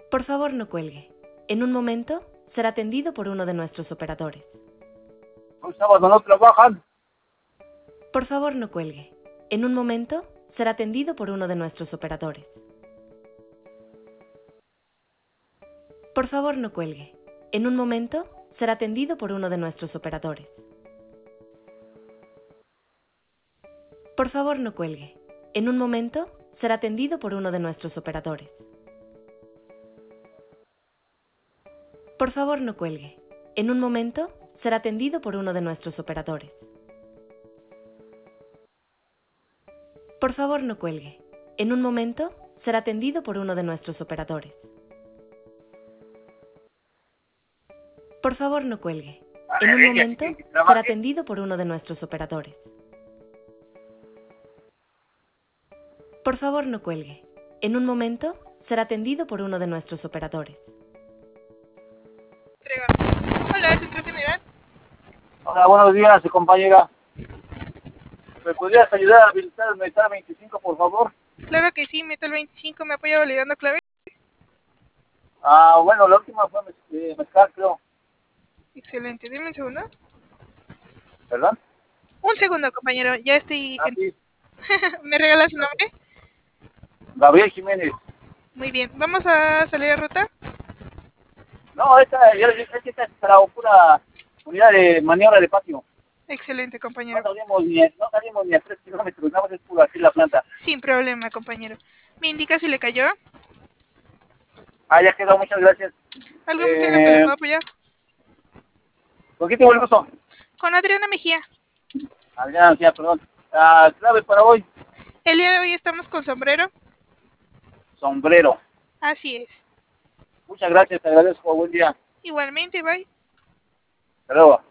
Por favor, no cuelgue. En un momento será atendido por uno de nuestros operadores. Hoy sábado no trabajan. Por favor, no cuelgue. En un momento será atendido por uno de nuestros operadores. Por favor, no cuelgue. En un momento será atendido por uno de nuestros operadores. Por favor, no cuelgue. En un momento será atendido por uno de nuestros operadores. Por favor, no cuelgue. En un momento será atendido por uno de nuestros operadores. Por favor, no cuelgue. En un momento será atendido por uno de nuestros operadores. Por favor, no cuelgue. En un momento será atendido por uno de nuestros operadores. Por favor, no cuelgue. En un momento será atendido por uno de nuestros operadores. Hola, Centro General. Hola, buenos días, compañera. ¿Me podrías ayudar a habilitar el metal 25, por favor? Claro que sí, meto el 25, ¿me apoya validando clave? Bueno, la última fue mezcal, creo. Excelente, dime un segundo. ¿Verdad? Un segundo, compañero, ya estoy... Sí. ¿Me regala su nombre? Gabriel Jiménez. Muy bien, ¿vamos a salir a ruta? No, esta es para pura unidad de maniobra de patio. Excelente, compañero. No salimos ni a 3 kilómetros, nada más es pura aquí la planta. Sin problema, compañero. ¿Me indica si le cayó? Ya quedó, muchas gracias. ¿Algo más en lo que le puedo apoyar? ¿Con quién tengo el gusto? Con Adriana Mejía. Adriana, perdón. Clave para hoy. El día de hoy estamos con sombrero. Sombrero. Así es. Muchas gracias, te agradezco. Buen día. Igualmente, bye. Hasta luego.